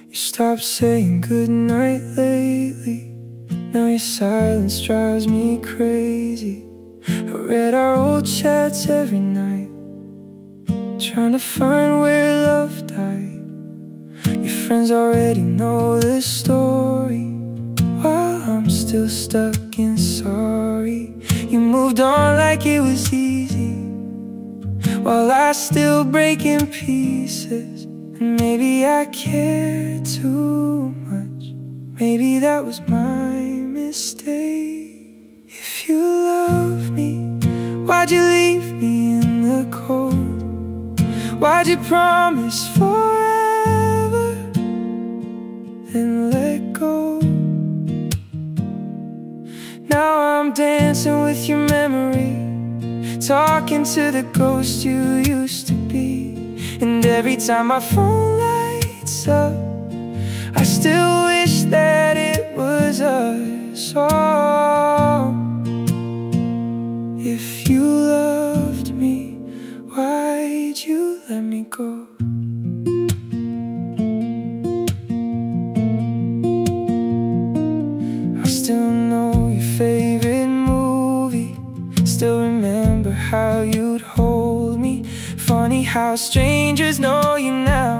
You stopped saying goodnight lately. Now your silence drives me crazy. I read our old chats every night, trying to find where love died. Your friends already know the story, while I'm still stuck in sorry. You moved on like it was easy, while I still break in pieces. And maybe I cared too much, maybe that was my mistake. If you love me, why'd you leave me in the cold? Why'd you promise forever, then let go? Now I'm dancing with your memory, talking to the ghost you used to be. And every time my phone lights up, I still wish that it was us. Oh, if you loved me, why'd you let me go? I still know your favorite movie, still remember how you'd hold me. Funny how strangers know you now,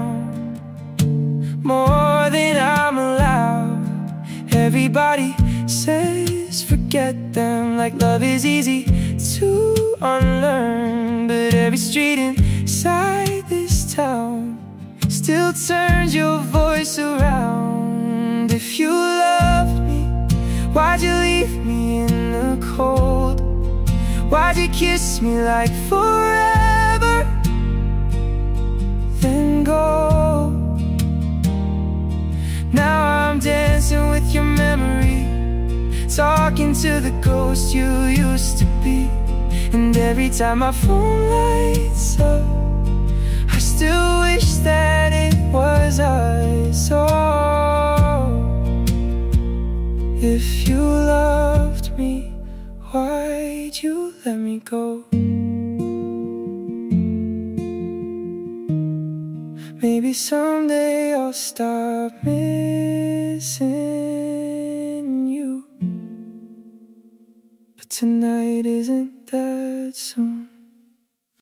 more than I'm allowed. Everybody says forget them, like love is easy to unlearn. But every street inside this town still turns your voice around. If you loved me, why'd you leave me in the cold? Why'd you kiss me like forever, then go? Now I'm dancing with your memory, talking to the ghost you used to be. And every time my phone lights up, I still wish that it was us. Oh, if you loved me, why'd you let me go? Maybe someday I'll stop missing you, but tonight isn't that soon.